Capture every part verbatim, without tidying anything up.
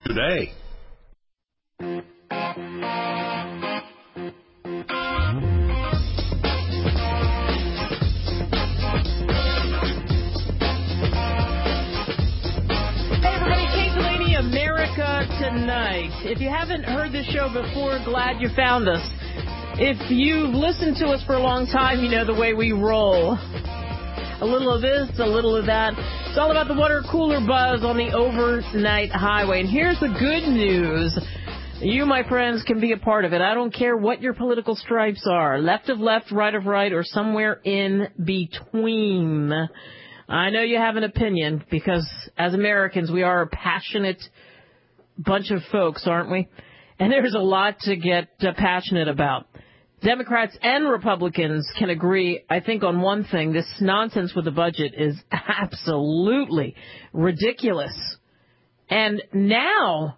today. America Tonight. If you haven't heard this show before, glad you found us. If you've listened to us for a long time, you know the way we roll. A little of this, a little of that. It's all about the water cooler buzz on the overnight highway. And here's the good news. You, my friends, can be a part of it. I don't care what your political stripes are. Left of left, right of right, or somewhere in between. I know you have an opinion because as Americans, we are a passionate bunch of folks, aren't we? And there's a lot to get uh, passionate about. Democrats and Republicans can agree, I think, on one thing. This nonsense with the budget is absolutely ridiculous. And now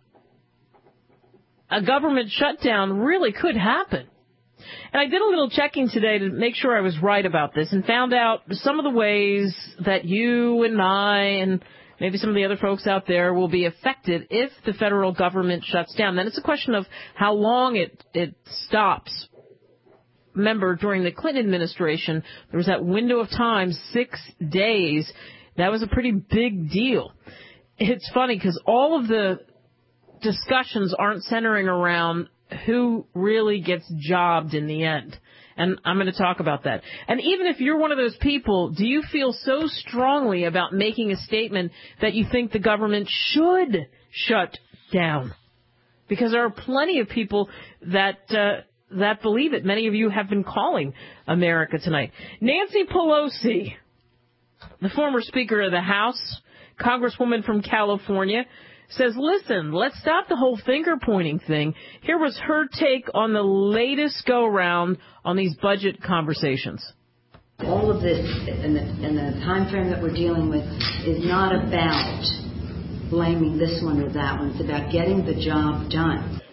a government shutdown really could happen. And I did a little checking today to make sure I was right about this and found out some of the ways that you and I and maybe some of the other folks out there will be affected if the federal government shuts down. Then it's a question of how long it, it stops. Remember, during the Clinton administration, there was that window of time, six days. That was a pretty big deal. It's funny because all of the discussions aren't centering around who really gets jobbed in the end. And I'm going to talk about that. And even if you're one of those people, do you feel so strongly about making a statement that you think the government should shut down? Because there are plenty of people that uh, that believe it. Many of you have been calling America Tonight. Nancy Pelosi, the former Speaker of the House, Congresswoman from California, says, listen, let's stop the whole finger-pointing thing. Here was her take on the latest go-around on these budget conversations. All of this in the, in the time frame that we're dealing with is not about blaming this one or that one. It's about getting the job done.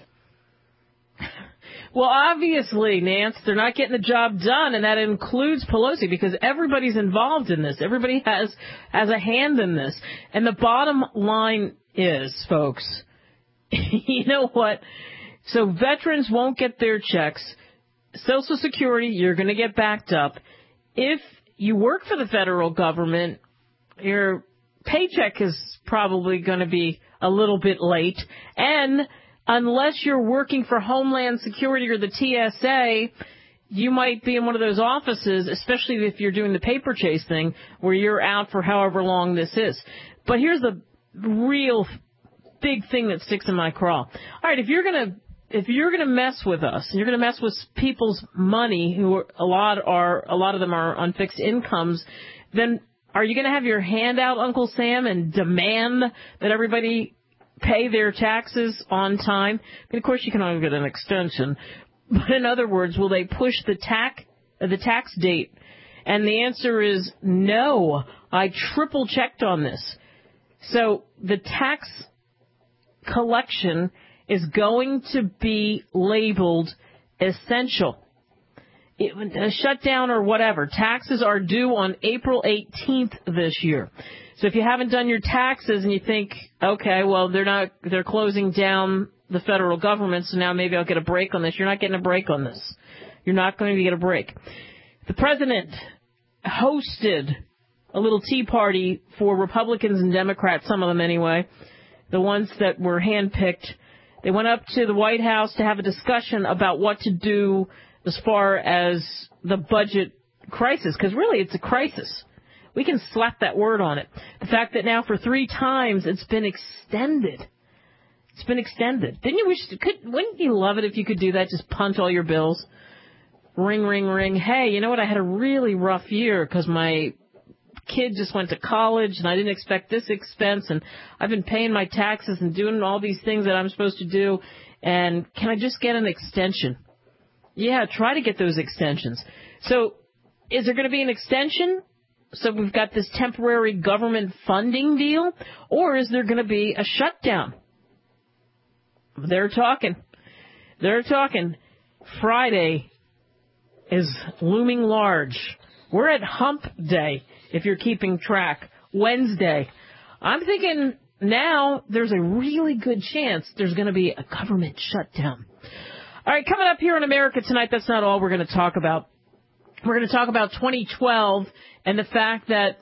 Well, obviously, Nance, they're not getting the job done, and that includes Pelosi, because everybody's involved in this. Everybody has has a hand in this. And the bottom line is, folks, you know what? So veterans won't get their checks. Social Security, you're going to get backed up. If you work for the federal government, your paycheck is probably going to be a little bit late. And unless you're working for Homeland Security or the T S A, you might be in one of those offices, especially if you're doing the paper chase thing, where you're out for however long this is. But here's the real big thing that sticks in my craw. All right, if you're gonna if you're gonna mess with us, and you're gonna mess with people's money, who are, a lot are a lot of them are on fixed incomes, then are you gonna have your hand out, Uncle Sam, and demand that everybody pay their taxes on time? I mean, of course, you can only get an extension, but in other words, will they push the tax uh, the tax date? And the answer is no. I triple checked on this. So the tax collection is going to be labeled essential. It, a shutdown or whatever. Taxes are due on April eighteenth this year. So if you haven't done your taxes and you think, okay, well, they're not, they're closing down the federal government, so now maybe I'll get a break on this. You're not getting a break on this. You're not going to get a break. The president hosted a little tea party for Republicans and Democrats, some of them anyway, the ones that were handpicked. They went up to the White House to have a discussion about what to do as far as the budget crisis, because really it's a crisis. We can slap that word on it. The fact that now for three times it's been extended. It's been extended. Didn't you wish, could, wouldn't you love it if you could do that, just punt all your bills? Ring, ring, ring. Hey, you know what? I had a really rough year because my kid just went to college and I didn't expect this expense, and I've been paying my taxes and doing all these things that I'm supposed to do, and can I just get an extension? Yeah, try to get those extensions. So is there going to be an extension? So we've got this temporary government funding deal, or is there going to be a shutdown? They're talking. They're talking. Friday is looming large. We're at hump day, if you're keeping track. Wednesday. I'm thinking now there's a really good chance there's going to be a government shutdown. All right, coming up here in America Tonight, that's not all we're going to talk about. We're going to talk about twenty twelve and the fact that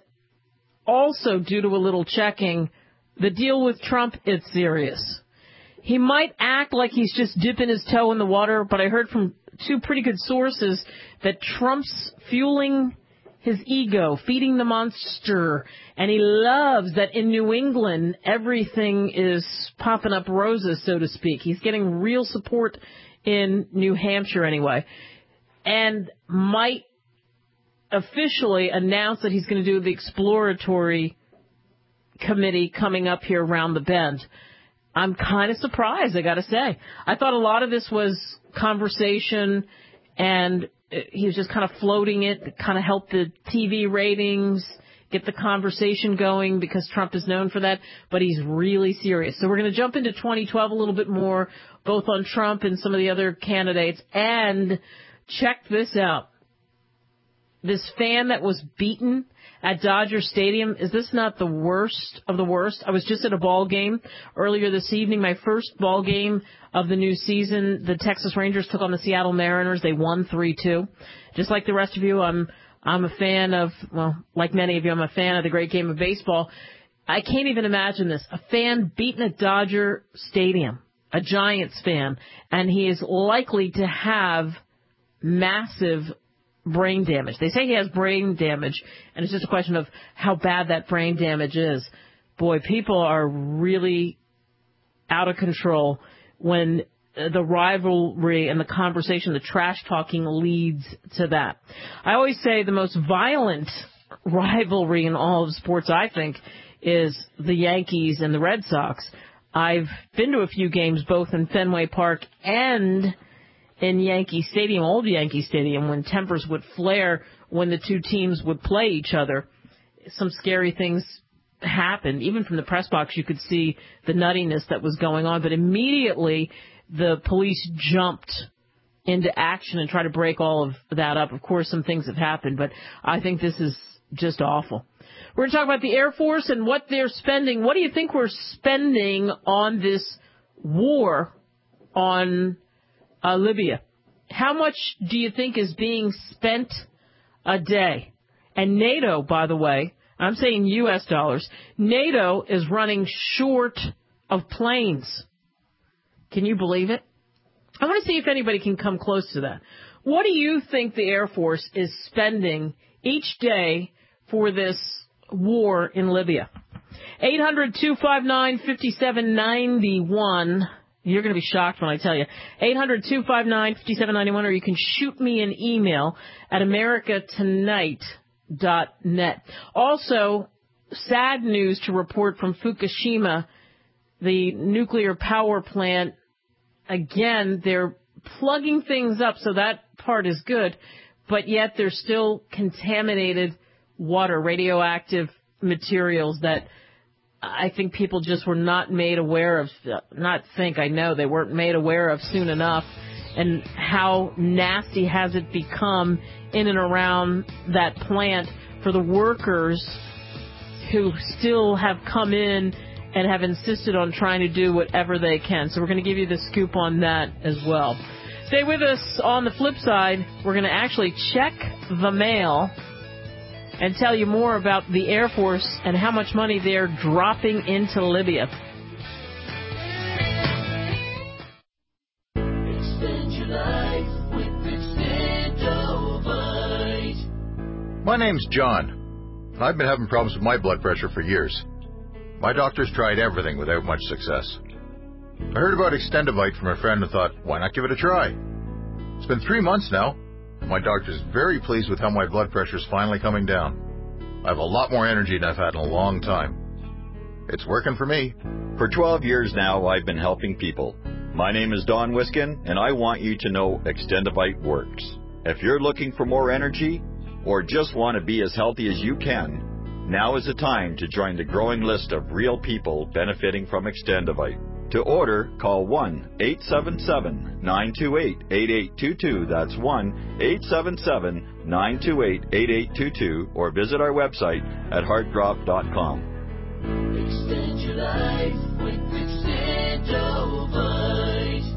also due to a little checking, the deal with Trump is serious. He might act like he's just dipping his toe in the water, but I heard from two pretty good sources that Trump's fueling his ego, feeding the monster, and he loves that in New England everything is popping up roses, so to speak. He's getting real support in New Hampshire anyway, and might officially announce that he's going to do the exploratory committee coming up here around the bend. I'm kind of surprised, I got to say. I thought a lot of this was conversation, and he was just kind of floating it, kind of help the T V ratings, get the conversation going, because Trump is known for that, but he's really serious. So we're going to jump into twenty twelve a little bit more, both on Trump and some of the other candidates, and check this out. This fan that was beaten at Dodger Stadium, is this not the worst of the worst? I was just at a ball game earlier this evening, my first ball game of the new season. The Texas Rangers took on the Seattle Mariners. They won three two. Just like the rest of you, I'm I'm a fan of, well, like many of you, I'm a fan of the great game of baseball. I can't even imagine this. A fan beaten at Dodger Stadium, a Giants fan, and he is likely to have massive brain damage. They say he has brain damage, and it's just a question of how bad that brain damage is. Boy, people are really out of control when the rivalry and the conversation, the trash talking leads to that. I always say the most violent rivalry in all of sports, I think, is the Yankees and the Red Sox. I've been to a few games both in Fenway Park and in Yankee Stadium, old Yankee Stadium, when tempers would flare when the two teams would play each other. Some scary things happened. Even from the press box, you could see the nuttiness that was going on. But immediately, the police jumped into action and tried to break all of that up. Of course, some things have happened, but I think this is just awful. We're going to talk about the Air Force and what they're spending. What do you think we're spending on this war on Uh, Libya? How much do you think is being spent a day? And NATO, by the way, I'm saying U S dollars, NATO is running short of planes. Can you believe it? I want to see if anybody can come close to that. What do you think the Air Force is spending each day for this war in Libya? eight hundred, two five nine, five seven nine one. You're going to be shocked when I tell you. eight hundred, two five nine, five seven nine one, or you can shoot me an email at america tonight dot net. Also, sad news to report from Fukushima, the nuclear power plant. Again, they're plugging things up, so that part is good, but yet there's still contaminated water, radioactive materials that I think people just were not made aware of, not think, I know they weren't made aware of soon enough. And how nasty has it become in and around that plant for the workers who still have come in and have insisted on trying to do whatever they can. So we're going to give you the scoop on that as well. Stay with us. On the flip side, we're going to actually check the mail and tell you more about the Air Force and how much money they're dropping into Libya. Extend your life with Extendovite. My name's John, and I've been having problems with my blood pressure for years. My doctor's tried everything without much success. I heard about Extendovite from a friend and thought, why not give it a try? It's been three months now. My doctor's very pleased with how my blood pressure's finally coming down. I have a lot more energy than I've had in a long time. It's working for me. For twelve years now, I've been helping people. My name is Don Wiskin, and I want you to know Extendovite works. If you're looking for more energy, or just want to be as healthy as you can, now is the time to join the growing list of real people benefiting from Extendovite. To order, call one eight seven seven, nine two eight, eight eight two two. That's one eight seven seven, nine two eight, eight eight two two. Or visit our website at heartdrop dot com. Extend your life with Extendovite.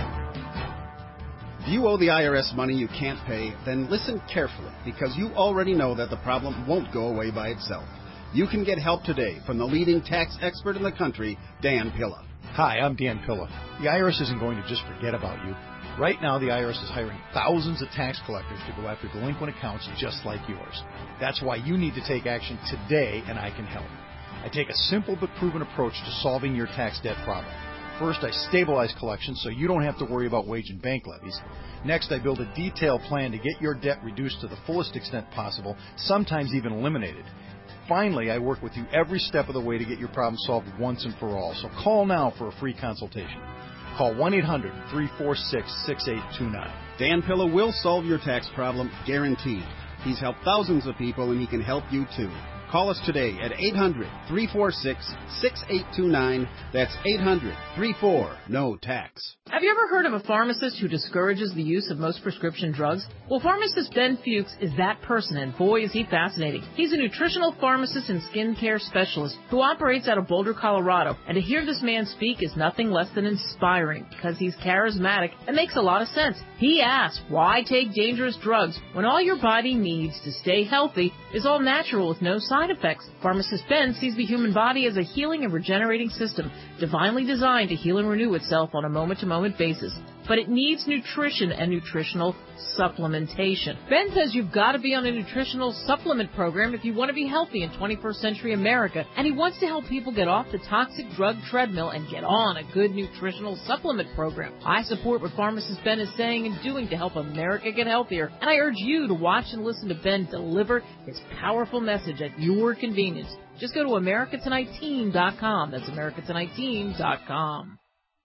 If you owe the I R S money you can't pay, then listen carefully, because you already know that the problem won't go away by itself. You can get help today from the leading tax expert in the country, Dan Pilla. Hi, I'm Dan Pilla. The I R S isn't going to just forget about you. Right now, the I R S is hiring thousands of tax collectors to go after delinquent accounts just like yours. That's why you need to take action today, and I can help. I take a simple but proven approach to solving your tax debt problem. First, I stabilize collections so you don't have to worry about wage and bank levies. Next, I build a detailed plan to get your debt reduced to the fullest extent possible, sometimes even eliminated. Finally, I work with you every step of the way to get your problem solved once and for all. So call now for a free consultation. Call one eight hundred, three four six, six eight two nine. Dan Pilla will solve your tax problem, guaranteed. He's helped thousands of people, and he can help you too. Call us today at eight hundred, three four six, six eight two nine. That's eight hundred, three four, N O tax. Have you ever heard of a pharmacist who discourages the use of most prescription drugs? Well, pharmacist Ben Fuchs is that person, and boy, is he fascinating. He's a nutritional pharmacist and skincare specialist who operates out of Boulder, Colorado. And to hear this man speak is nothing less than inspiring, because he's charismatic and makes a lot of sense. He asks, why take dangerous drugs when all your body needs to stay healthy is all natural with no side effects? Pharmacist Ben sees the human body as a healing and regenerating system, divinely designed to heal and renew itself on a moment-to-moment basis. But it needs nutrition and nutritional supplementation. Ben says you've got to be on a nutritional supplement program if you want to be healthy in twenty-first century America, and he wants to help people get off the toxic drug treadmill and get on a good nutritional supplement program. I support what pharmacist Ben is saying and doing to help America get healthier, and I urge you to watch and listen to Ben deliver his powerful message at your convenience. Just go to America Tonight Team dot com. That's America Tonight Team dot com.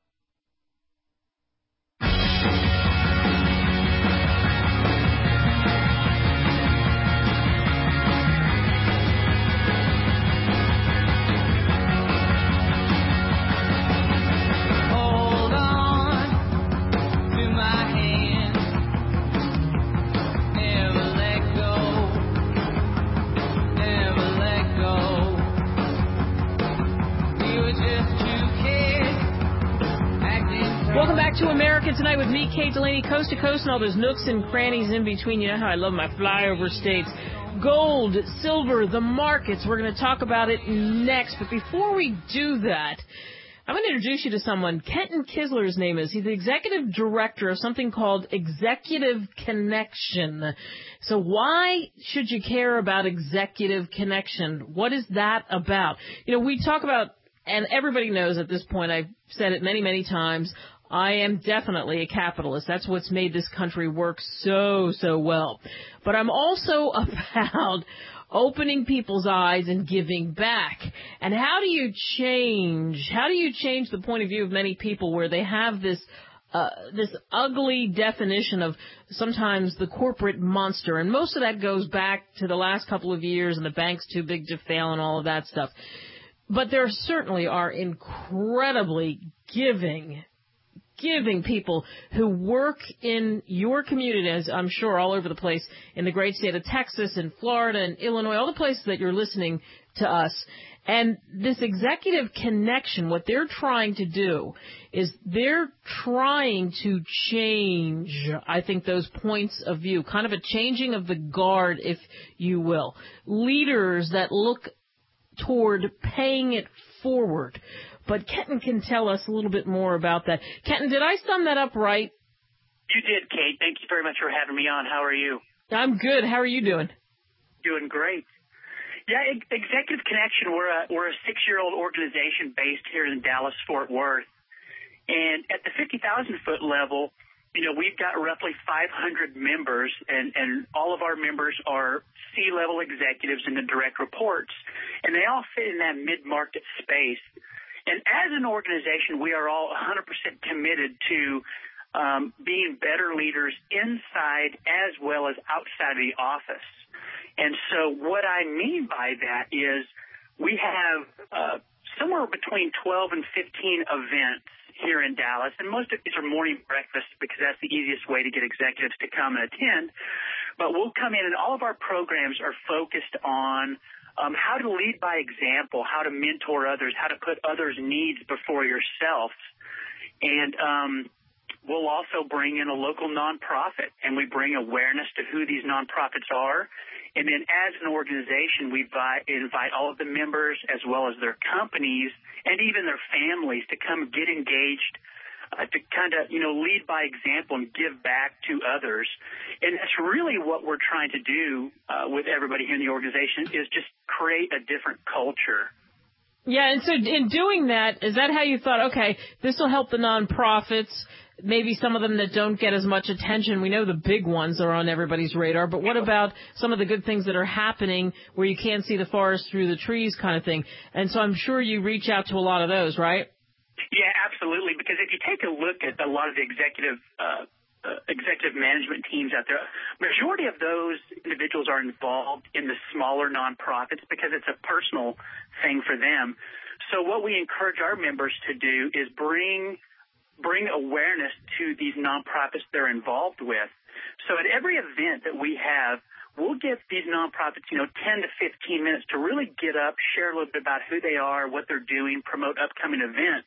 Welcome back to America Tonight with me, Kate Delaney, coast to coast, and all those nooks and crannies in between. You know how I love my flyover states. Gold, silver, the markets. We're going to talk about it next. But before we do that, I'm going to introduce you to someone. Kenton Kisler's name is. He's the executive director of something called Executive Connection. So why should you care about Executive Connection? What is that about? You know, we talk about, and everybody knows at this point, I've said it many, many times, I am definitely a capitalist. That's what's made this country work so, so well. But I'm also about opening people's eyes and giving back. And how do you change, how do you change the point of view of many people where they have this uh, this ugly definition of sometimes the corporate monster? And most of that goes back to the last couple of years and the bank's too big to fail and all of that stuff. But there certainly are incredibly giving giving people who work in your community, as I'm sure all over the place in the great state of Texas and Florida and Illinois, all the places that you're listening to us. And this Executive Connection, what they're trying to do is they're trying to change, I think, those points of view, kind of a changing of the guard, if you will. Leaders that look toward paying it forward. But Kenton can tell us a little bit more about that. Kenton, did I sum that up right? You did, Kate. Thank you very much for having me on. How are you? I'm good. How are you doing? Doing great. Yeah, Executive Connection, we're a, we're a six-year-old organization based here in Dallas-Fort Worth. And at the fifty thousand foot level, you know, we've got roughly five hundred members, and, and all of our members are C-level executives in the direct reports. And they all fit in that mid-market space. And as an organization, we are all one hundred percent committed to um, being better leaders inside as well as outside of the office. And so what I mean by that is we have uh, somewhere between twelve and fifteen events here in Dallas, and most of these are morning breakfasts because that's the easiest way to get executives to come and attend. But we'll come in, and all of our programs are focused on um, how to lead by example, how to mentor others, how to put others' needs before yourself. And um, we'll also bring in a local nonprofit, and we bring awareness to who these nonprofits are. And then as an organization, we invite, invite all of the members as well as their companies and even their families to come get engaged, uh, to kind of, you know, lead by example and give back to others. And that's really what we're trying to do uh, with everybody here in the organization, is just create a different culture. Yeah, and so in doing that, is that how you thought, okay, this will help the nonprofits, maybe some of them that don't get as much attention? We know the big ones are on everybody's radar, but what about some of the good things that are happening where you can't see the forest through the trees kind of thing? And so I'm sure you reach out to a lot of those, right? Yeah, absolutely, because if you take a look at a lot of the executive uh Uh, executive management teams out there, majority of those individuals are involved in the smaller nonprofits because it's a personal thing for them. So what we encourage our members to do is bring bring awareness to these nonprofits they're involved with. So at every event that we have, we'll give these nonprofits, you know, ten to fifteen minutes to really get up, share a little bit about who they are, what they're doing, promote upcoming events.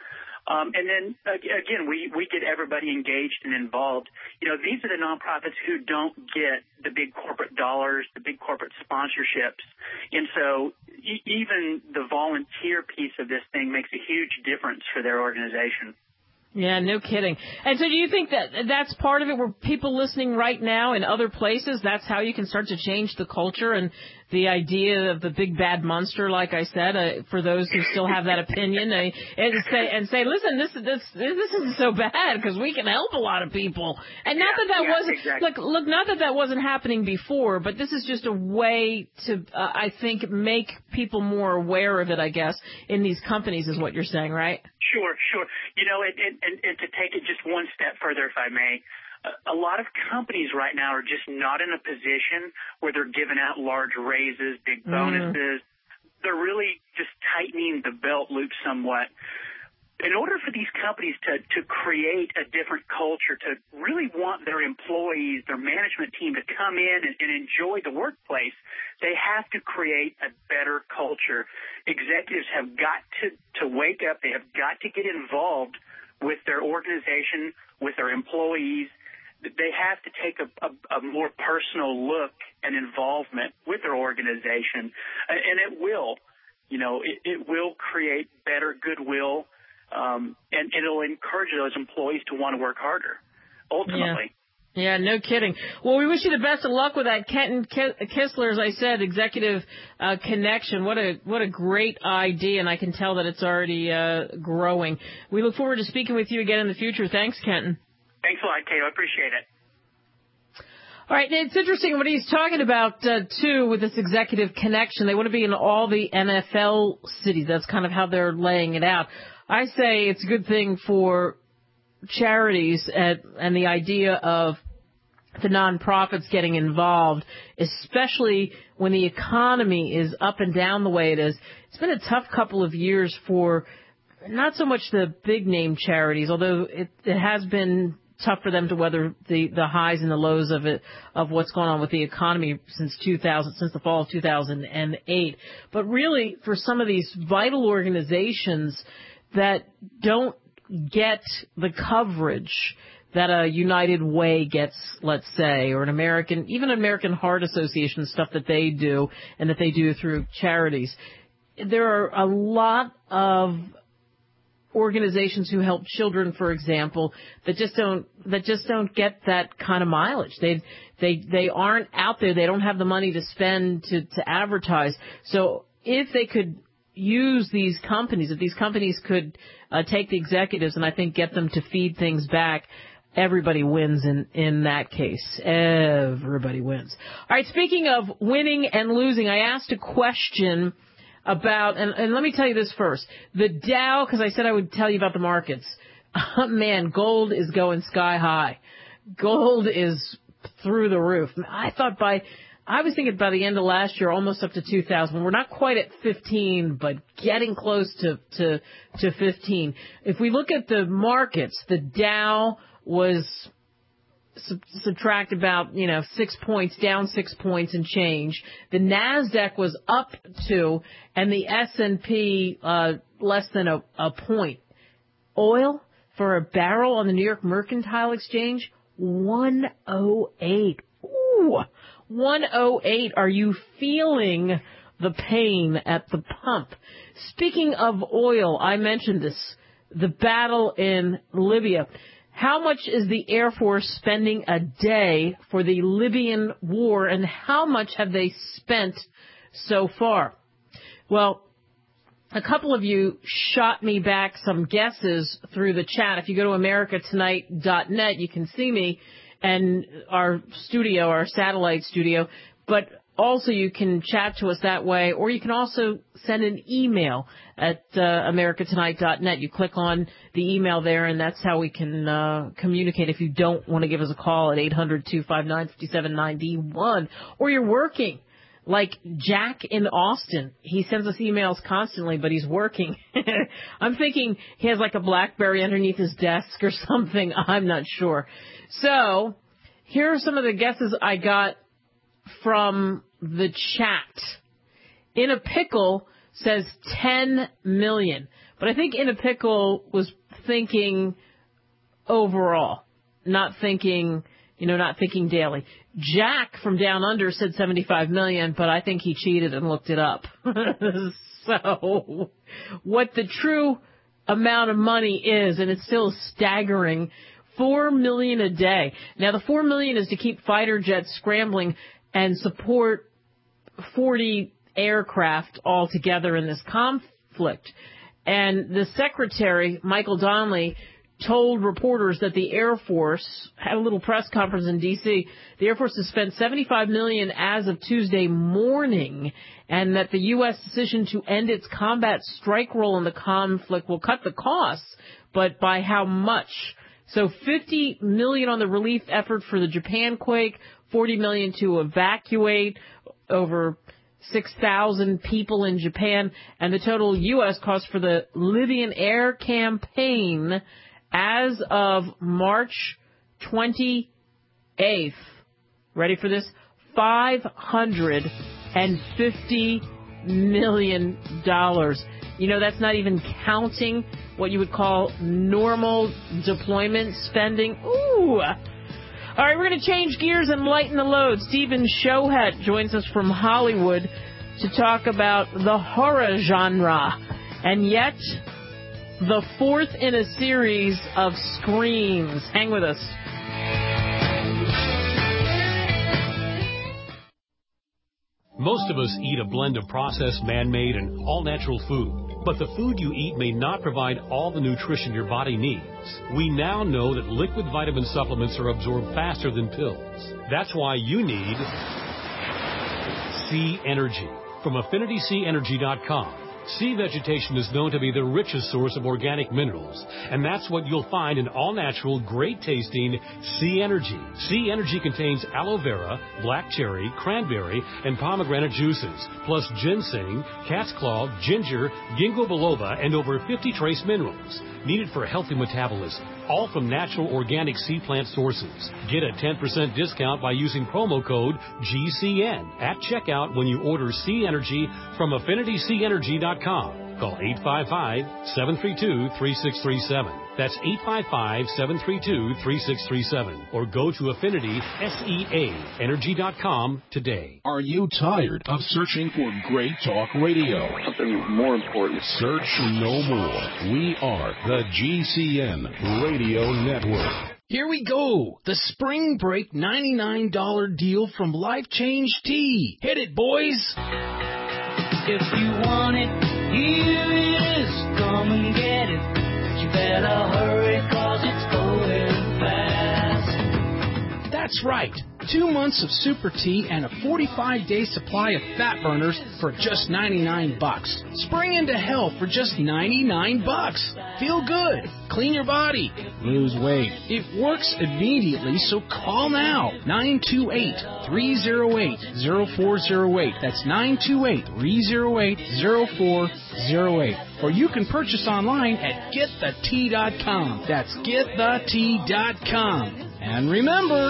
Um, and then, again, we, we get everybody engaged and involved. You know, these are the nonprofits who don't get the big corporate dollars, the big corporate sponsorships. And so e- even the volunteer piece of this thing makes a huge difference for their organization. Yeah, no kidding. And so do you think that that's part of it, where people listening right now in other places, that's how you can start to change the culture and the idea of the big bad monster, like I said, uh, for those who still have that opinion, uh, and say, and say, listen, this, this, this isn't so bad because we can help a lot of people. And not yeah, that that yeah, wasn't, exactly. look, look, not that that wasn't happening before, but this is just a way to, uh, I think, make people more aware of it, I guess, in these companies is what you're saying, right? Sure, sure. You know, and, and, and to take it just one step further, if I may, a lot of companies right now are just not in a position where they're giving out large raises, big bonuses. Mm. They're really just tightening the belt loop somewhat. In order for these companies to, to create a different culture, to really want their employees, their management team to come in and, and enjoy the workplace, they have to create a better culture. Executives have got to, to wake up. They have got to get involved with their organization, with their employees. They have to take a, a, a more personal look and involvement with their organization. And it will, you know, it, it will create better goodwill. Um, and it'll encourage those employees to want to work harder, ultimately. Yeah. Yeah, no kidding. Well, we wish you the best of luck with that. Kenton Kistler, as I said, Executive uh, Connection. What a what a great idea, and I can tell that it's already uh, growing. We look forward to speaking with you again in the future. Thanks, Kenton. Thanks a lot, Cato. I appreciate it. All right, it's interesting what he's talking about, uh, too, with this Executive Connection. They want to be in all the N F L cities. That's kind of how they're laying it out. I say it's a good thing for charities at, and the idea of the nonprofits getting involved, especially when the economy is up and down the way it is. It's been a tough couple of years for not so much the big name charities, although it, it has been tough for them to weather the, the highs and the lows of it, of what's going on with the economy since two thousand, since the fall of two thousand eight. But really, for some of these vital organizations that don't get the coverage that a United Way gets, let's say, or an American, even American Heart Association stuff that they do and that they do through charities. There are a lot of organizations who help children, for example, that just don't that just don't get that kind of mileage. They they they aren't out there. They don't have the money to spend to to advertise. So if they could use these companies, if these companies could uh, take the executives and I think get them to feed things back, everybody wins in, in that case. Everybody wins. All right, speaking of winning and losing, I asked a question about, and, and let me tell you this first. The Dow, because I said I would tell you about the markets. Oh, man, gold is going sky high. Gold is through the roof. I thought by... I was thinking by the end of last year, almost up to two thousand. We're not quite at fifteen, but getting close to, to, to fifteen. If we look at the markets, the Dow was sub- subtract about, you know, six points, down six points and change. The NASDAQ was up two, and the S and P uh, less than a, a point. Oil for a barrel on the New York Mercantile Exchange, one oh eight. Ooh, one oh eight. Are you feeling the pain at the pump? Speaking of oil, I mentioned this, the battle in Libya. How much is the Air Force spending a day for the Libyan war, and how much have they spent so far? Well, a couple of you shot me back some guesses through the chat. If you go to america tonight dot net, you can see me and our studio, our satellite studio. But also you can chat to us that way, or you can also send an email at uh, america tonight dot net. You click on the email there, and that's how we can uh, communicate if you don't want to give us a call at eight hundred, two five nine, five seven nine one. Or you're working. Like Jack in Austin, he sends us emails constantly, but he's working. I'm thinking he has like a BlackBerry underneath his desk or something. I'm not sure. So here are some of the guesses I got from the chat. In a Pickle says ten million, but I think In a Pickle was thinking overall, not thinking, you know, not thinking daily. Jack from Down Under said seventy-five million, but I think he cheated and looked it up. So what the true amount of money is, and it's still staggering, four million a day. Now the four million is to keep fighter jets scrambling and support forty aircraft altogether in this conflict. And the secretary, Michael Donnelly, told reporters that the Air Force had a little press conference in D C. The Air Force has spent seventy-five million dollars as of Tuesday morning, and that the U S decision to end its combat strike role in the conflict will cut the costs, but by how much? So fifty million dollars on the relief effort for the Japan quake, forty million dollars to evacuate over six thousand people in Japan, and the total U S cost for the Libyan air campaign as of March twenty-eighth, ready for this, five hundred fifty million dollars. You know, that's not even counting what you would call normal deployment spending. Ooh. All right, we're going to change gears and lighten the load. Stephen Shohet joins us from Hollywood to talk about the horror genre. And yet, the fourth in a series of Screams. Hang with us. Most of us eat a blend of processed, man-made, and all-natural food. But the food you eat may not provide all the nutrition your body needs. We now know that liquid vitamin supplements are absorbed faster than pills. That's why you need Sea Energy from affinity sea energy dot com. Sea vegetation is known to be the richest source of organic minerals, and that's what you'll find in all-natural, great-tasting Sea Energy. Sea Energy contains aloe vera, black cherry, cranberry, and pomegranate juices, plus ginseng, cat's claw, ginger, ginkgo biloba, and over fifty trace minerals needed for a healthy metabolism, all from natural organic sea plant sources. Get a ten percent discount by using promo code G C N at checkout when you order Sea Energy from affinity sea energy dot com. Call eight five five, seven three two, three six three seven. That's eight five five, seven three two, three six three seven. Or go to affinity sea energy dot com today. Are you tired of searching for great talk radio? Something more important. Search no more. We are the G C N Radio Network. Here we go. The Spring Break ninety-nine dollars deal from Life Change Tea. Hit it, boys. If you want it, here it is. Come and get it. You better hurry, 'cause it's going fast. That's right. Two months of Super Tea and a forty-five day supply of fat burners for just ninety-nine bucks. Spring into health for just ninety-nine bucks. Feel good. Clean your body. Lose weight. It works immediately, so call now. nine two eight, three oh eight, oh four oh eight. That's nine two eight, three oh eight, oh four oh eight. Or you can purchase online at get the tea dot com. That's get the tea dot com. And remember,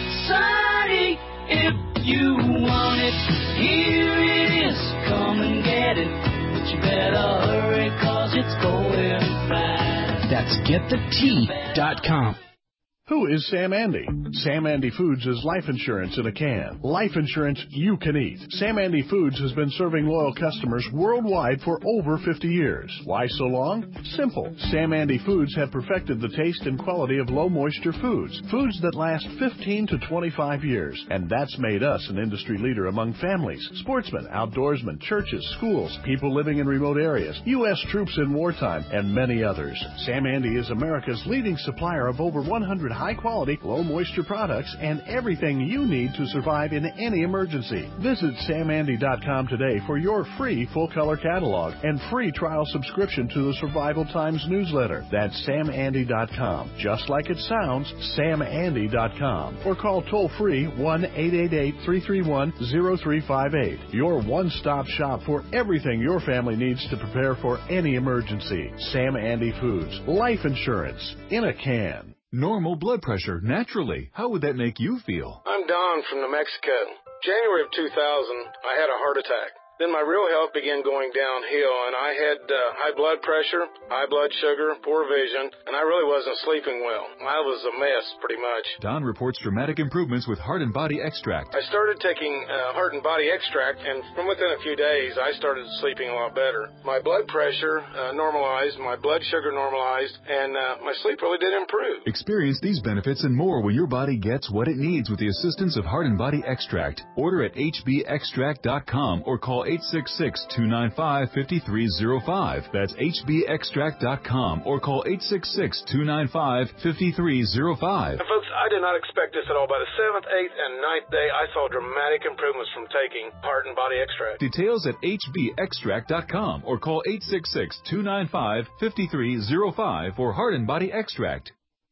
Sonny, if you want it, here it is. Come and get it. But you better hurry, cause it's going fast. That's get the tea dot com. Who is Sam Andy? Sam Andy Foods is life insurance in a can. Life insurance you can eat. Sam Andy Foods has been serving loyal customers worldwide for over fifty years. Why so long? Simple. Sam Andy Foods have perfected the taste and quality of low moisture foods. Foods that last fifteen to twenty-five years. And that's made us an industry leader among families, sportsmen, outdoorsmen, churches, schools, people living in remote areas, U S troops in wartime, and many others. Sam Andy is America's leading supplier of over one hundred high-quality, low-moisture products and everything you need to survive in any emergency. Visit sam andy dot com today for your free full-color catalog and free trial subscription to the Survival Times newsletter. That's sam andy dot com. Just like it sounds, sam andy dot com. Or call toll-free one eight eight eight, three three one, zero three five eight. Your one-stop shop for everything your family needs to prepare for any emergency. Sam Andy Foods. Life insurance in a can. Normal blood pressure, naturally. How would that make you feel? I'm Don from New Mexico. January of two thousand, I had a heart attack. Then my real health began going downhill, and I had uh, high blood pressure, high blood sugar, poor vision, and I really wasn't sleeping well. I was a mess, pretty much. Don reports dramatic improvements with Heart and Body Extract. I started taking uh, Heart and Body Extract, and from within a few days, I started sleeping a lot better. My blood pressure uh, normalized, my blood sugar normalized, and uh, my sleep really did improve. Experience these benefits and more when your body gets what it needs with the assistance of Heart and Body Extract. Order at h b extract dot com or call eight six six, two nine five, five three zero five. That's h b extract dot com or call eight six six, two nine five, five three zero five. And folks, I did not expect this at all. By the seventh, eighth, and ninth day, I saw dramatic improvements from taking Heart and Body Extract. Details at h b extract dot com or call eight six six, two nine five, five three zero five for Heart and Body Extract.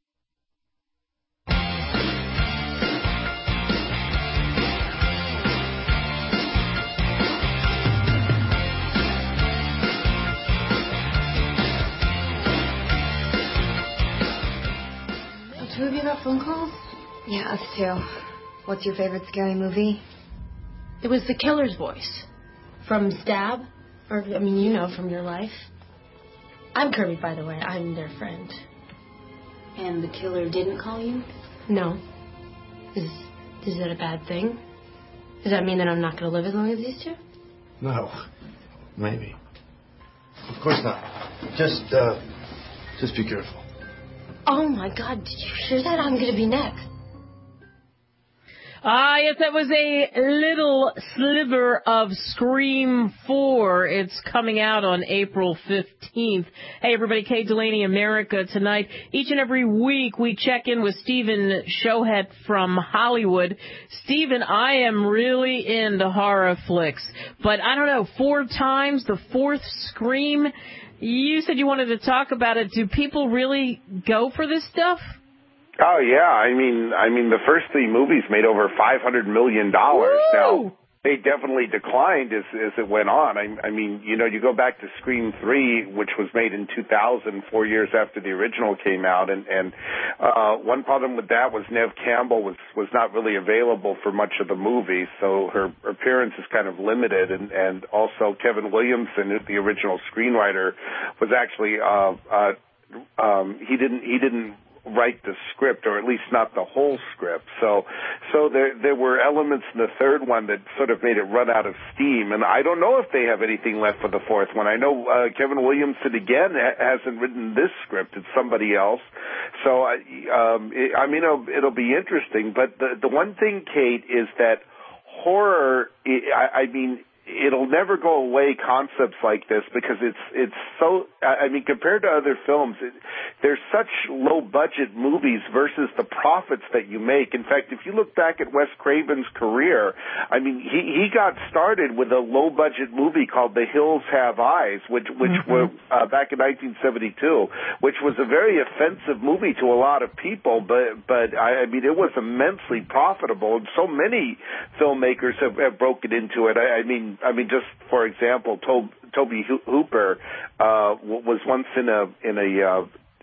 Two of you got phone calls? Yeah, us too. What's your favorite scary movie? It was the killer's voice. From Stab. Or, I mean, you know, from your life. I'm Kirby, by the way. I'm their friend. And the killer didn't call you? No. Is is that a bad thing? Does that mean that I'm not going to live as long as these two? No. Maybe. Of course not. Just, uh, just be careful. Oh, my God. Did you hear that? I'm going to be next. Ah, yes, that was a little sliver of Scream four. It's coming out on April fifteenth. Hey, everybody, Kay Delaney, America Tonight. Each and every week we check in with Stephen Shohet from Hollywood. Stephen, I am really into horror flicks, but I don't know, four times, the fourth Scream. You said you wanted to talk about it. Do people really go for this stuff? Oh yeah, I mean, I mean, the first three movies made over five hundred million dollars. Now they definitely declined as as it went on. I, I mean, you know, you go back to Scream three, which was made in two thousand, four years after the original came out, and and uh, one problem with that was Neve Campbell was was not really available for much of the movie, so her appearance is kind of limited, and and also Kevin Williamson, the original screenwriter, was actually uh, uh, um, he didn't he didn't. write the script, or at least not the whole script. So, so there there were elements in the third one that sort of made it run out of steam. And I don't know if they have anything left for the fourth one. I know uh, Kevin Williamson again ha- hasn't written this script; it's somebody else. So, I, um, it, I mean, it'll, it'll be interesting. But the the one thing, Kate, is that horror. I, I mean. It'll never go away, concepts like this, because it's it's so, I mean, compared to other films, it, they're such low-budget movies versus the profits that you make. In fact, if you look back at Wes Craven's career, I mean, he, he got started with a low-budget movie called The Hills Have Eyes, which which mm-hmm. were uh, back in nineteen seventy-two, which was a very offensive movie to a lot of people, but, but I, I mean, it was immensely profitable, and so many filmmakers have, have broken into it. I, I mean, I mean, just for example, Tobe, Tobe Hooper uh, was once in a in a uh,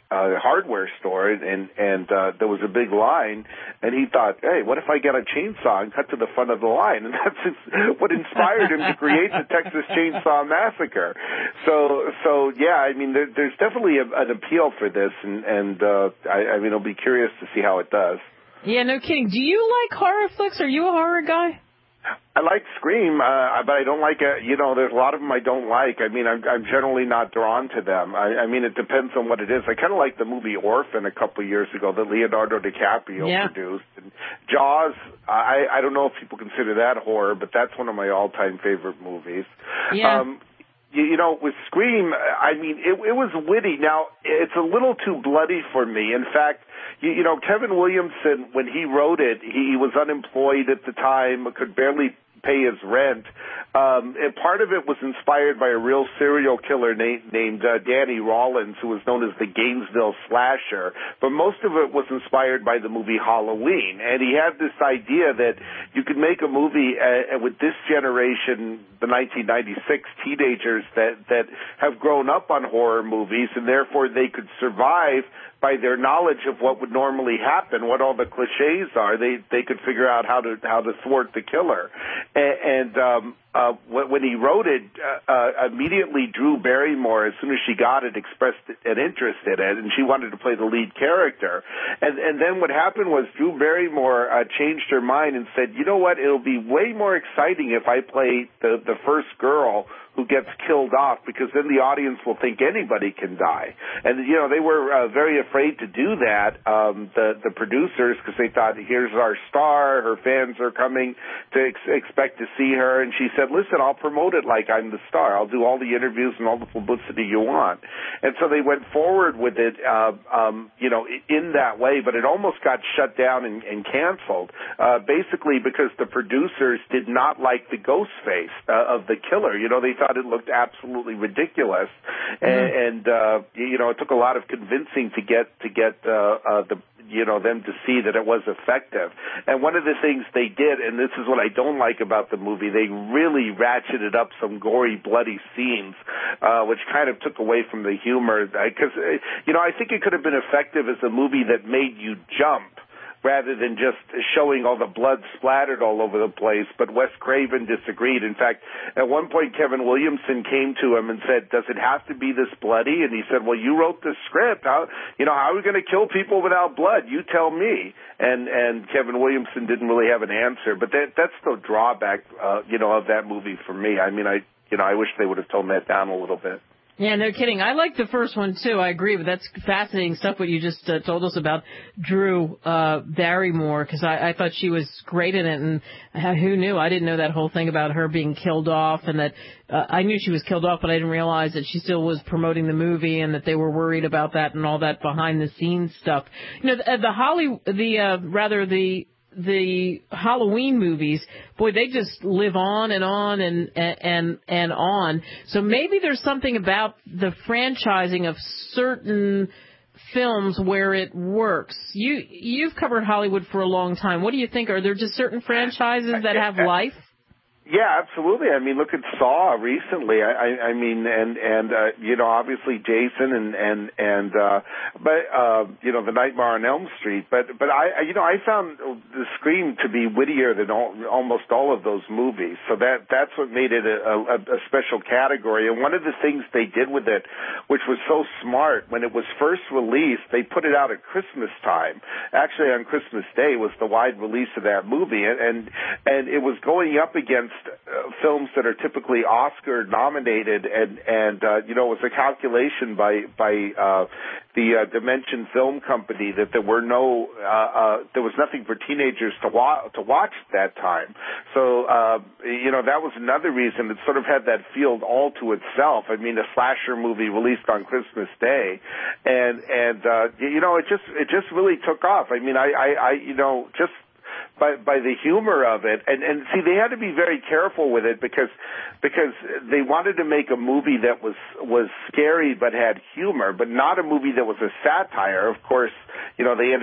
uh, hardware store, and and uh, there was a big line, and he thought, hey, what if I get a chainsaw and cut to the front of the line? And that's what inspired him to create the Texas Chainsaw Massacre. So, so yeah, I mean, there, there's definitely a, an appeal for this, and, and uh, I, I mean, I'll be curious to see how it does. Yeah, no kidding. Do you like horror flicks? Are you a horror guy? I like Scream, uh, but I don't like it. You know, there's a lot of them I don't like. I mean, I'm, I'm generally not drawn to them. I, I mean, it depends on what it is. I kind of like the movie Orphan a couple of years ago that Leonardo DiCaprio yeah. produced. And Jaws, I, I don't know if people consider that horror, but that's one of my all-time favorite movies. Yeah. Um, you, you know, with Scream, I mean, it, it was witty. Now, it's a little too bloody for me. In fact, you, you know, Kevin Williamson, when he wrote it, he, he was unemployed at the time, could barely pay his rent. Um, and part of it was inspired by a real serial killer na- named uh, Danny Rollins, who was known as the Gainesville Slasher. But most of it was inspired by the movie Halloween. And he had this idea that you could make a movie uh, with this generation, the nineteen ninety-six teenagers that, that have grown up on horror movies, and therefore they could survive by their knowledge of what would normally happen, what all the cliches are. They they could figure out how to how to thwart the killer. And, and um, uh, when he wrote it, uh, uh, immediately Drew Barrymore, as soon as she got it, expressed an interest in it, and she wanted to play the lead character. And, and then what happened was Drew Barrymore uh, changed her mind and said, you know what, it'll be way more exciting if I play the, the first girl who gets killed off, because then the audience will think anybody can die. And, you know, they were uh, very afraid to do that, um, the, the producers, because they thought, here's our star, her fans are coming to ex- expect to see her. And she said, listen, I'll promote it like I'm the star. I'll do all the interviews and all the publicity you want. And so they went forward with it, uh, um, you know, in that way, but it almost got shut down and, and canceled, uh, basically because the producers did not like the ghost face uh, of the killer. You know, they thought it looked absolutely ridiculous, and, mm-hmm. and uh, you know, it took a lot of convincing to get to get uh, uh, the you know them to see that it was effective. And one of the things they did, and this is what I don't like about the movie, they really ratcheted up some gory, bloody scenes, uh, which kind of took away from the humor. Because uh, you know, I think it could have been effective as a movie that made you jump, rather than just showing all the blood splattered all over the place. But Wes Craven disagreed. In fact, at one point, Kevin Williamson came to him and said, does it have to be this bloody? And he said, well, you wrote the script. How, you know, how are we going to kill people without blood? You tell me. And, and Kevin Williamson didn't really have an answer. But that, that's the drawback, uh, you know, of that movie for me. I mean, I, you know, I wish they would have toned that down a little bit. Yeah, no kidding. I like the first one, too. I agree, but that's fascinating stuff, what you just uh, told us about Drew uh, Barrymore, because I, I thought she was great in it, and uh, who knew? I didn't know that whole thing about her being killed off, and that uh, I knew she was killed off, but I didn't realize that she still was promoting the movie and that they were worried about that and all that behind-the-scenes stuff. You know, the, the Holly, the uh, rather the... the Halloween movies, boy, they just live on and on and and and on. So maybe there's something about the franchising of certain films where it works. You you've covered Hollywood for a long time. What do you think? Are there just certain franchises that have life? Yeah, absolutely. I mean, look at Saw recently. I, I, I mean, and and uh, you know, obviously Jason and and and uh, but uh, you know, The Nightmare on Elm Street. But but I, you know, I found the Scream to be wittier than all, almost all of those movies. So that that's what made it a, a, a special category. And one of the things they did with it, which was so smart, when it was first released, they put it out at Christmas time. Actually, on Christmas Day was the wide release of that movie, and and, and it was going up against Uh, films that are typically Oscar nominated, and and uh, you know, it was a calculation by by uh, the uh, Dimension Film Company that there were no uh, uh, there was nothing for teenagers to wa- to watch at that time. So uh, you know, that was another reason it sort of had that field all to itself. I mean, a slasher movie released on Christmas Day, and and uh, you know, it just it just really took off. I mean, I I, I you know just. By, by the humor of it, and, and see, they had to be very careful with it because because they wanted to make a movie that was was scary but had humor, but not a movie that was a satire. Of course, you know, they ended up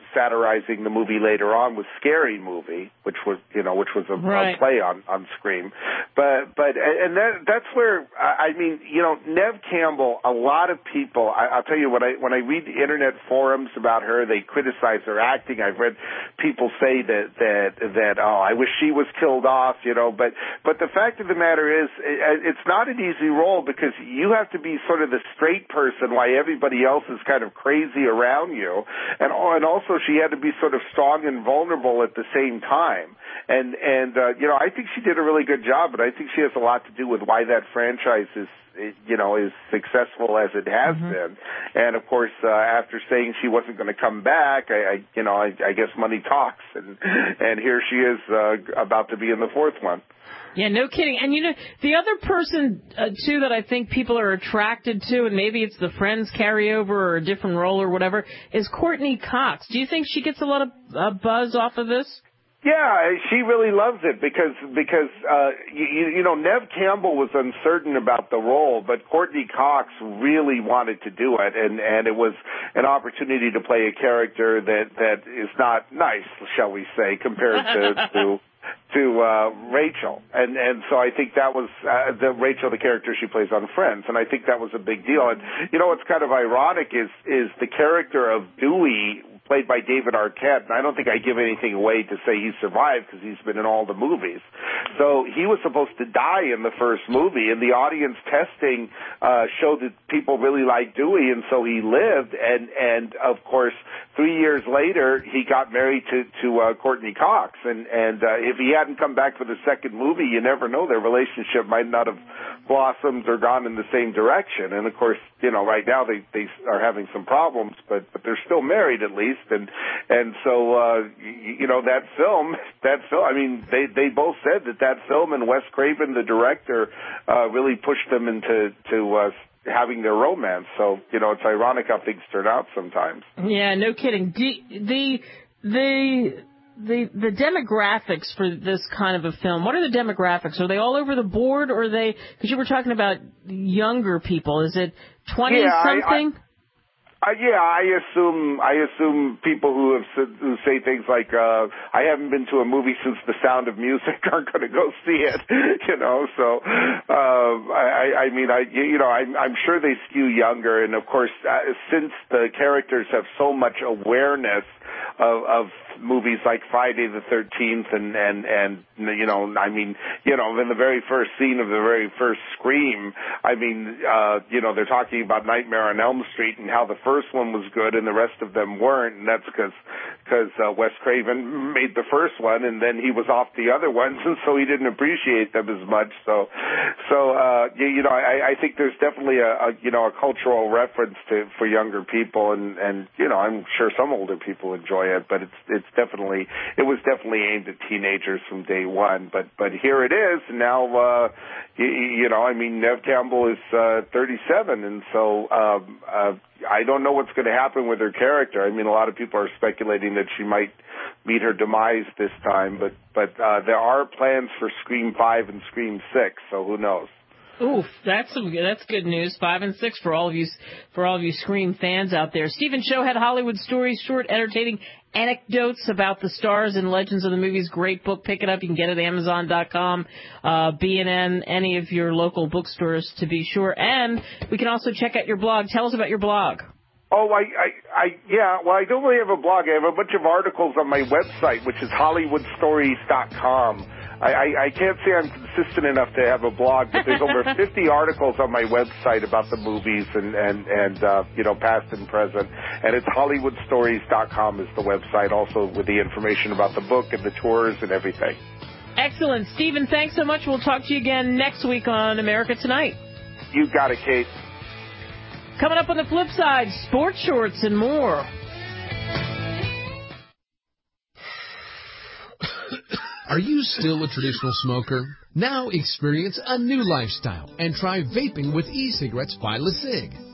satirizing the movie later on was Scary Movie, which was, you know, which was a, right. a play on, on Scream. But, but, and that, that's where, I mean, you know, Neve Campbell, a lot of people, I, I'll tell you, when I, when I read the internet forums about her, they criticize her acting. I've read people say that, that, that, oh, I wish she was killed off, you know, but, but the fact of the matter is, it, it's not an easy role because you have to be sort of the straight person while everybody else is kind of crazy around you. And, and also she had to be sort of strong and vulnerable at the same time. And, and, uh, you know, I think she did a really good job, but I think she has a lot to do with why that franchise is, you know, is successful as it has mm-hmm. been. And of course, uh, after saying she wasn't going to come back, I, I you know, I, I guess money talks, and and here she is uh, about to be in the fourth one. Yeah, no kidding. And, you know, the other person, uh, too, that I think people are attracted to, and maybe it's the Friends carryover or a different role or whatever, is Courtney Cox. Do you think she gets a lot of uh, buzz off of this? Yeah, she really loves it because because uh, you, you know Neve Campbell was uncertain about the role, but Courtney Cox really wanted to do it, and and it was an opportunity to play a character that that is not nice, shall we say, compared to to, to uh, Rachel, and and so I think that was uh, the Rachel, the character she plays on Friends, and I think that was a big deal. And you know what's kind of ironic is is the character of Dewey, played by David Arquette, and I don't think I give anything away to say he survived because he's been in all the movies. So he was supposed to die in the first movie, and the audience testing uh, showed that people really liked Dewey, and so he lived. And and of course, three years later, he got married to to uh, Courtney Cox, and and uh, if he hadn't come back for the second movie, you never know, their relationship might not have blossomed or gone in the same direction. And of course, you know, right now they they are having some problems, but but they're still married at least. And and so uh, you, you know that film, that film. I mean, they they both said that that film and Wes Craven, the director, uh, really pushed them into to uh, having their romance. So you know, it's ironic how things turn out sometimes. Yeah, no kidding. The the the the, the demographics for this kind of a film. What are the demographics? Are they all over the board, or are they? Because you were talking about younger people. Is it twenty yeah, something? I, I, Uh, yeah, I assume I assume people who have who say things like uh, "I haven't been to a movie since The Sound of Music" aren't going to go see it, you know. So, uh, I, I mean, I you know, I'm, I'm sure they skew younger, and of course, uh, since the characters have so much awareness of, of movies like Friday the thirteenth, and and and you know, I mean, you know, in the very first scene of the very first Scream, I mean, uh, you know, they're talking about Nightmare on Elm Street and how the first one was good and the rest of them weren't, and that's because because uh, Wes Craven made the first one and then he was off the other ones, and so he didn't appreciate them as much. So, so uh, you, you know, I, I think there's definitely a, a you know a cultural reference to for younger people, and and you know, I'm sure some older people enjoy it, but it's it's definitely it was definitely aimed at teenagers from day one. But but here it is now. Uh, you, you know, I mean, Neve Campbell is uh, thirty-seven, and so um, uh, I don't know what's going to happen with her character. I mean, a lot of people are speculating that she might meet her demise this time, but but uh, there are plans for Scream five and Scream six, so who knows? Oof, that's some that's good news. Five and six for all of you for all of you Scream fans out there. Stephen Chow had Hollywood Stories, short, entertaining anecdotes about the stars and legends of the movies. Great book. Pick it up. You can get it at Amazon dot com, uh, B and N, any of your local bookstores to be sure. And we can also check out your blog. Tell us about your blog. Oh, I, I, I, yeah, well, I don't really have a blog. I have a bunch of articles on my website, which is Hollywood Stories dot com. I, I, I can't say I'm consistent enough to have a blog, but there's over fifty articles on my website about the movies and, and, and uh, you know, past and present. And it's Hollywood Stories dot com is the website, also with the information about the book and the tours and everything. Excellent. Stephen, thanks so much. We'll talk to you again next week on America Tonight. You got it, Kate. Coming up on the flip side, sports shorts and more. Are you still a traditional smoker? Now experience a new lifestyle and try vaping with e-cigarettes by LeSig.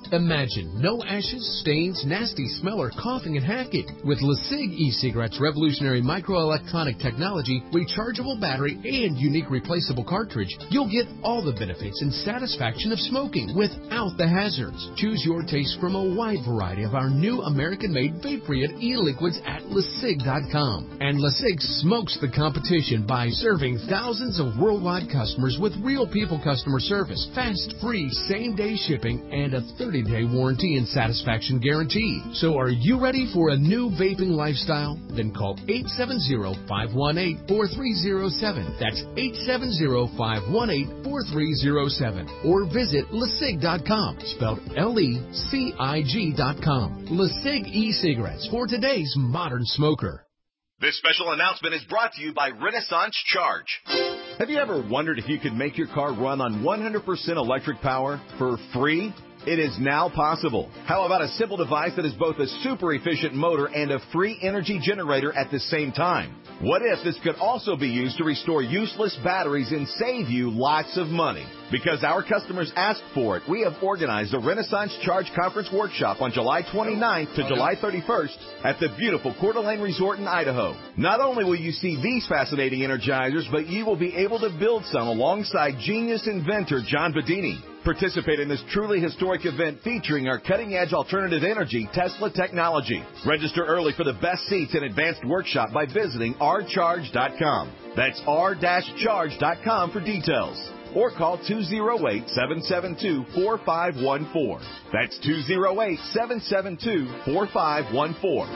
Imagine no ashes, stains, nasty smell, or coughing and hacking. With LeSig e-cigarettes' revolutionary microelectronic technology, rechargeable battery, and unique replaceable cartridge, you'll get all the benefits and satisfaction of smoking without the hazards. Choose your taste from a wide variety of our new American-made vape-free e-liquids at LeSig dot com. And LeSig smokes the competition by serving thousands of worldwide customers with real people customer service, fast, free, same-day shipping, and a thirty-day warranty and satisfaction guarantee. So are you ready for a new vaping lifestyle? Then call eight seven zero, five one eight, four three zero seven. That's eight seven zero, five one eight, four three zero seven. Or visit LeSig dot com, spelled L E C I G dot com. LeSig e-cigarettes for today's modern smoker. This special announcement is brought to you by Renaissance Charge. Have you ever wondered if you could make your car run on one hundred percent electric power for free? It is now possible. How about a simple device that is both a super efficient motor and a free energy generator at the same time? What if this could also be used to restore useless batteries and save you lots of money? Because our customers asked for it, we have organized a Renaissance Charge Conference Workshop on July twenty-ninth to July thirty-first at the beautiful Coeur d'Alene Resort in Idaho. Not only will you see these fascinating energizers, but you will be able to build some alongside genius inventor John Bedini. Participate in this truly historic event featuring our cutting-edge alternative energy Tesla technology. Register early for the best seats and advanced workshop by visiting r charge dot com. That's r charge dot com for details. Or call two oh eight, seven seven two, four five one four. That's two oh eight, seven seven two, four five one four.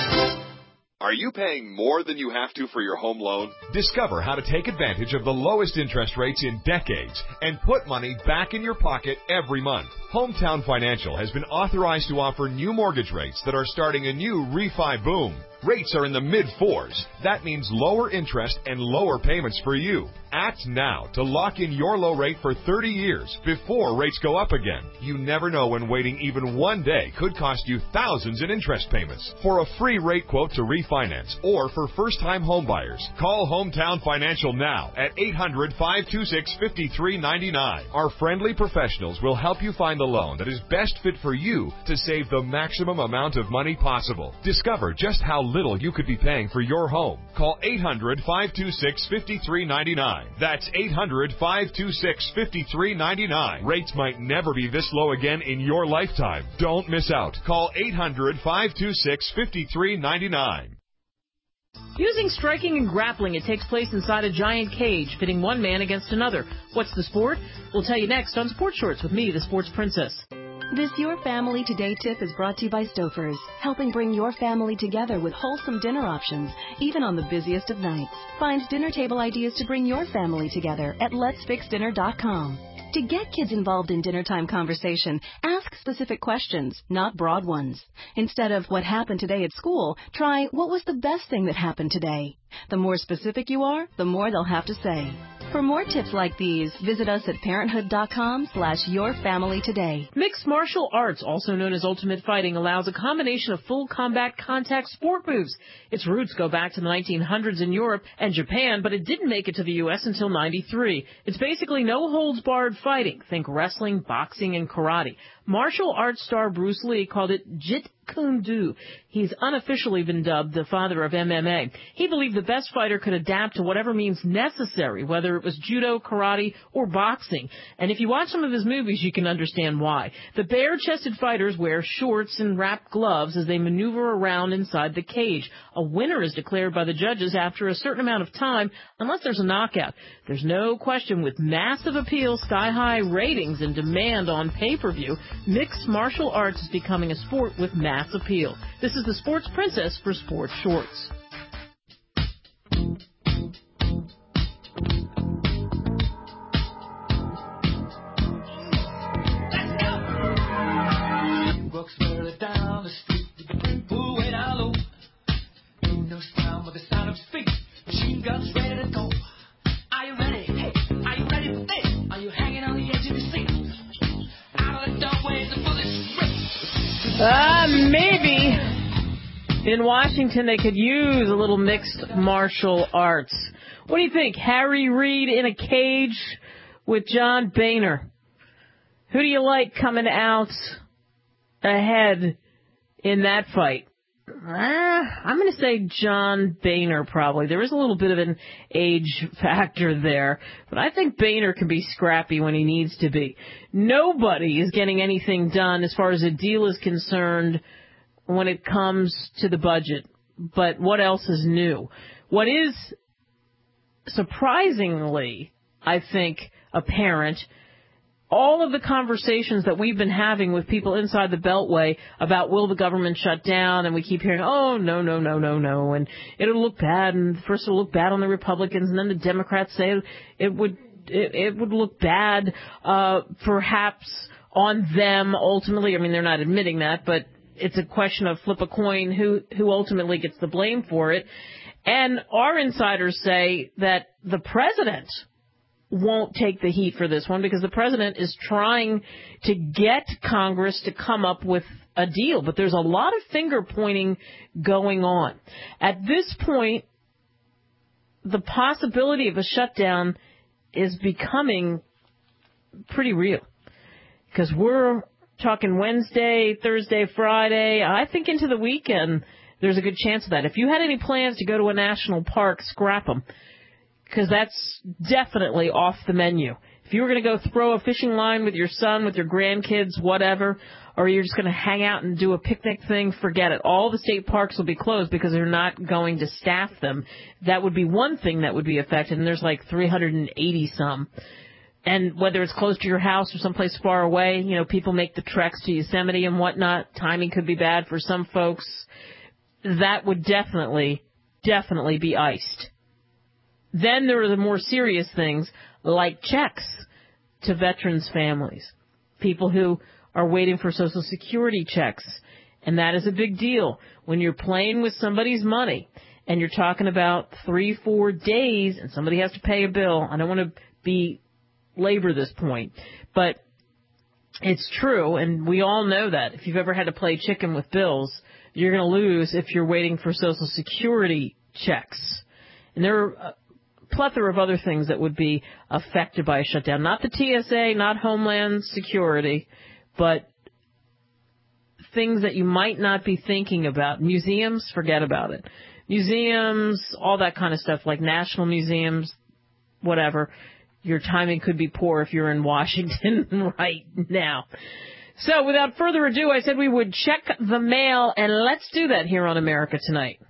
Are you paying more than you have to for your home loan? Discover how to take advantage of the lowest interest rates in decades and put money back in your pocket every month. Hometown Financial has been authorized to offer new mortgage rates that are starting a new refi boom. Rates are in the mid-fours. That means lower interest and lower payments for you. Act now to lock in your low rate for thirty years before rates go up again. You never know when waiting even one day could cost you thousands in interest payments. For a free rate quote to refinance or for first-time homebuyers, call Hometown Financial now at eight hundred, five two six, five three nine nine. Our friendly professionals will help you find the loan that is best fit for you to save the maximum amount of money possible. Discover just how little you could be paying for your home. Call eight hundred, five two six, five three nine nine. That's eight hundred, five two six, five three nine nine. Rates might never be this low again in your lifetime. Don't miss out. Call eight hundred, five two six, five three nine nine. Using striking and grappling, it takes place inside a giant cage, pitting one man against another. What's the sport? We'll tell you next on Sports Shorts with me, the Sports Princess. This Your Family Today tip is brought to you by Stouffer's, helping bring your family together with wholesome dinner options, even on the busiest of nights. Find dinner table ideas to bring your family together at lets fix dinner dot com. To get kids involved in dinnertime conversation, ask specific questions, not broad ones. Instead of what happened today at school, try what was the best thing that happened today. The more specific you are, the more they'll have to say. For more tips like these, visit us at parenthood dot com slash your family today. Mixed martial arts, also known as ultimate fighting, allows a combination of full combat contact sport moves. Its roots go back to the nineteen hundreds in Europe and Japan, but it didn't make it to the U S until ninety-three. It's basically no-holds-barred fighting. Think wrestling, boxing, and karate. Martial arts star Bruce Lee called it Jeet Kune Do. He's unofficially been dubbed the father of M M A. He believed the best fighter could adapt to whatever means necessary, whether it was judo, karate, or boxing. And if you watch some of his movies, you can understand why. The bare-chested fighters wear shorts and wrapped gloves as they maneuver around inside the cage. A winner is declared by the judges after a certain amount of time, unless there's a knockout. There's no question with massive appeal, sky-high ratings, and demand on pay-per-view, mixed martial arts is becoming a sport with mass appeal. This is the Sports Princess for Sports Shorts. Walks further down the street with the brim pulled way down low. No nose down with the sound of speed. Machine guns ready to go. Are you ready? Hey, are you ready for this? Are you hanging on the edge of your seat? Out of the doorway, the bullets rip. Ah, uh, maybe. In Washington, they could use a little mixed martial arts. What do you think? Harry Reid in a cage with John Boehner. Who do you like coming out ahead in that fight? Uh, I'm going to say John Boehner, probably. There is a little bit of an age factor there, but I think Boehner can be scrappy when he needs to be. Nobody is getting anything done as far as a deal is concerned when it comes to the budget. But what else is new? What is surprisingly, I think, apparent, all of the conversations that we've been having with people inside the Beltway about will the government shut down, and we keep hearing, oh, no, no, no, no, no, and it'll look bad, and first it'll look bad on the Republicans, and then the Democrats say it would it, it would look bad, uh, perhaps on them ultimately. I mean, they're not admitting that, but it's a question of flip a coin, who who ultimately gets the blame for it. And our insiders say that the president won't take the heat for this one because the president is trying to get Congress to come up with a deal. But there's a lot of finger pointing going on. At this point, the possibility of a shutdown is becoming pretty real because we're talking Wednesday, Thursday, Friday. I think into the weekend, there's a good chance of that. If you had any plans to go to a national park, scrap them, because that's definitely off the menu. If you were going to go throw a fishing line with your son, with your grandkids, whatever, or you're just going to hang out and do a picnic thing, forget it. All the state parks will be closed because they're not going to staff them. That would be one thing that would be affected, and there's like three hundred eighty some. And whether it's close to your house or someplace far away, you know, people make the treks to Yosemite and whatnot. Timing could be bad for some folks. That would definitely, definitely be iced. Then there are the more serious things like checks to veterans' families, people who are waiting for Social Security checks. And that is a big deal. When you're playing with somebody's money and you're talking about three, four days and somebody has to pay a bill, I don't want to be labor this point, but it's true, and we all know that. If you've ever had to play chicken with bills, you're going to lose if you're waiting for Social Security checks. And there are a plethora of other things that would be affected by a shutdown. Not the T S A, not Homeland Security, but things that you might not be thinking about. Museums, forget about it. Museums, all that kind of stuff, like national museums, whatever. Your timing could be poor if you're in Washington right now. So without further ado, I said we would check the mail, and let's do that here on America Tonight.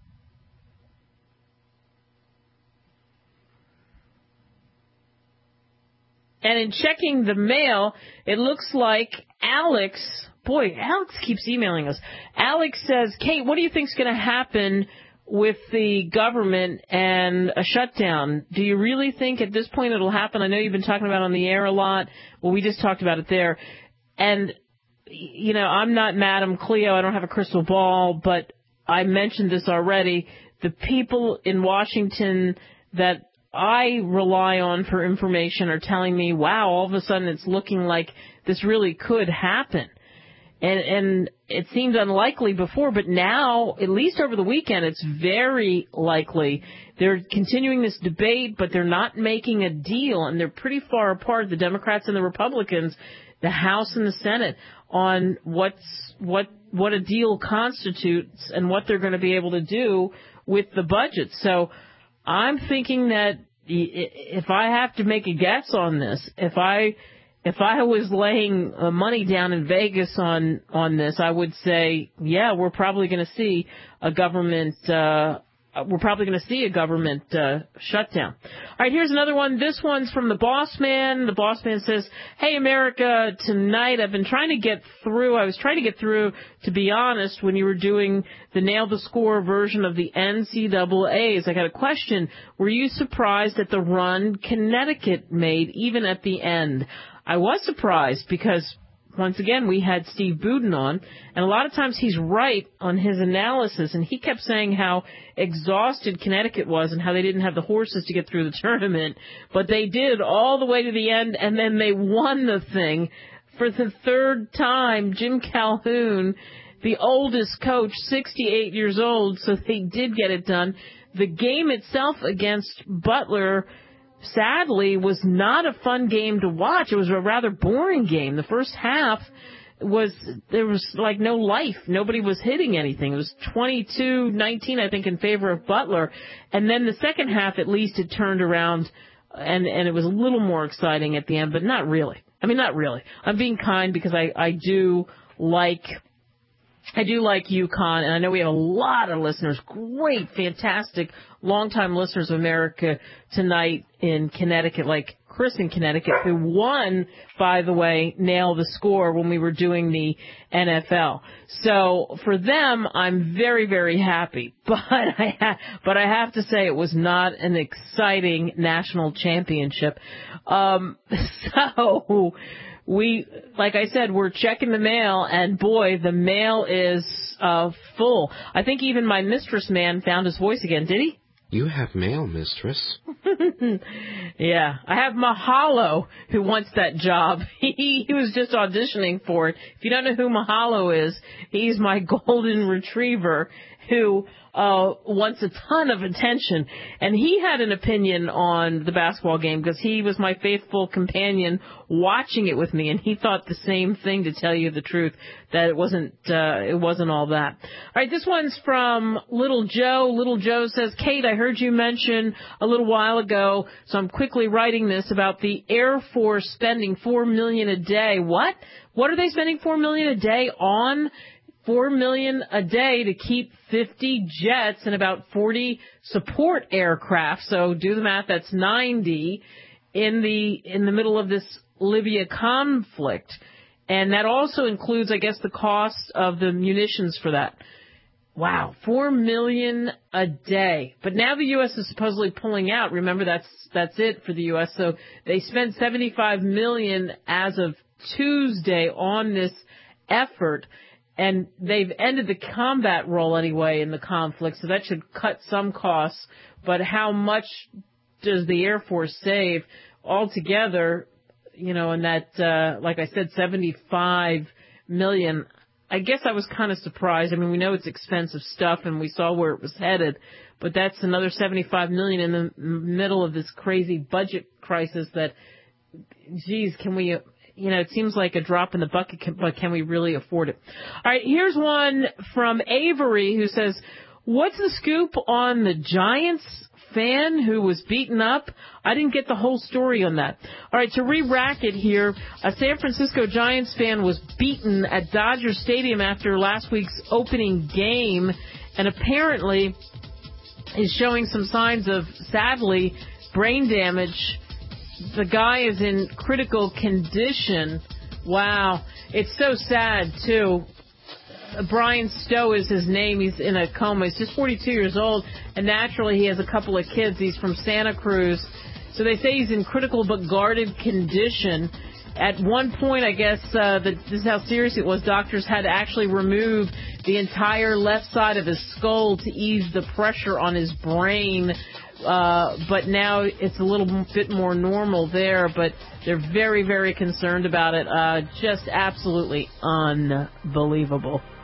And in checking the mail, it looks like Alex, boy, Alex keeps emailing us. Alex says, Kate, what do you think's going to happen with the government and a shutdown? Do you really think at this point it'll happen? I know you've been talking about it on the air a lot. Well, we just talked about it there. And, you know, I'm not Madam Cleo. I don't have a crystal ball, but I mentioned this already. The people in Washington that I rely on for information are telling me, wow, all of a sudden it's looking like this really could happen. And, and it seemed unlikely before, but now, at least over the weekend, it's very likely. They're continuing this debate, but they're not making a deal, and they're pretty far apart, the Democrats and the Republicans, the House and the Senate, on what's what what a deal constitutes and what they're going to be able to do with the budget. So I'm thinking that if I have to make a guess on this, if I if I was laying uh, money down in Vegas on on this, I would say, yeah, we're probably going to see a government uh, we're probably going to see a government uh, shutdown. All right, here's another one. This one's from the Boss Man. The Boss Man says, hey, America Tonight, I've been trying to get through. I was trying to get through, to be honest, when you were doing the Nail the Score version of the N C double A's. I got a question. Were you surprised at the run Connecticut made, even at the end? I was surprised because, once again, we had Steve Budin on, and a lot of times he's right on his analysis, and he kept saying how exhausted Connecticut was and how they didn't have the horses to get through the tournament, but they did all the way to the end, and then they won the thing for the third time. Jim Calhoun, the oldest coach, sixty-eight years old, so they did get it done. The game itself against Butler, sadly, was not a fun game to watch. It was a rather boring game. The first half, was there was like no life. Nobody was hitting anything. It was twenty-two nineteen, I think, in favor of Butler. And then the second half, at least, it turned around, and, and it was a little more exciting at the end, but not really. I mean, not really. I'm being kind because I, I do like... I do like UConn, and I know we have a lot of listeners, great, fantastic, longtime listeners of America Tonight in Connecticut, like Chris in Connecticut, who won, by the way, Nail the Score when we were doing the N F L. So for them, I'm very, very happy. But I, ha- but I have to say it was not an exciting national championship. Um, so... We, like I said, we're checking the mail, and boy, the mail is uh, full. I think even my mistress man found his voice again. Did he? You have mail, mistress. Yeah, I have Mahalo, who wants that job. He, he was just auditioning for it. If you don't know who Mahalo is, he's my golden retriever who uh wants a ton of attention. And he had an opinion on the basketball game because he was my faithful companion watching it with me, and he thought the same thing, to tell you the truth, that it wasn't uh it wasn't all that. All right, this one's from Little Joe. Little Joe says, Kate, I heard you mention a little while ago, so I'm quickly writing this, about the Air Force spending four million dollars a day. What? What are they spending four million dollars a day on? Four million dollars a day to keep fifty jets and about forty support aircraft. So do the math. That's ninety in the in the middle of this Libya conflict, and that also includes, I guess, the cost of the munitions for that. Wow, four million dollars a day. But now the U S is supposedly pulling out. Remember, that's that's it for the U S. So they spent seventy-five million dollars as of Tuesday on this effort. And they've ended the combat role anyway in the conflict, so that should cut some costs. But how much does the Air Force save altogether, you know, and that, uh, like I said, seventy-five million dollars? I guess I was kind of surprised. I mean, we know it's expensive stuff, and we saw where it was headed, but that's another seventy-five million dollars in the middle of this crazy budget crisis that, geez, can we... You know, it seems like a drop in the bucket, but can we really afford it? All right, here's one from Avery who says, what's the scoop on the Giants fan who was beaten up? I didn't get the whole story on that. All right, to re-rack it here, a San Francisco Giants fan was beaten at Dodger Stadium after last week's opening game, and apparently is showing some signs of, sadly, brain damage. The guy is in critical condition. Wow. It's so sad, too. Brian Stowe is his name. He's in a coma. He's just forty-two years old, and naturally he has a couple of kids. He's from Santa Cruz. So they say he's in critical but guarded condition. At one point, I guess, uh, the, this is how serious it was, doctors had to actually remove the entire left side of his skull to ease the pressure on his brain. Uh, but now it's a little bit more normal there, but they're very, very concerned about it. Uh, just absolutely unbelievable.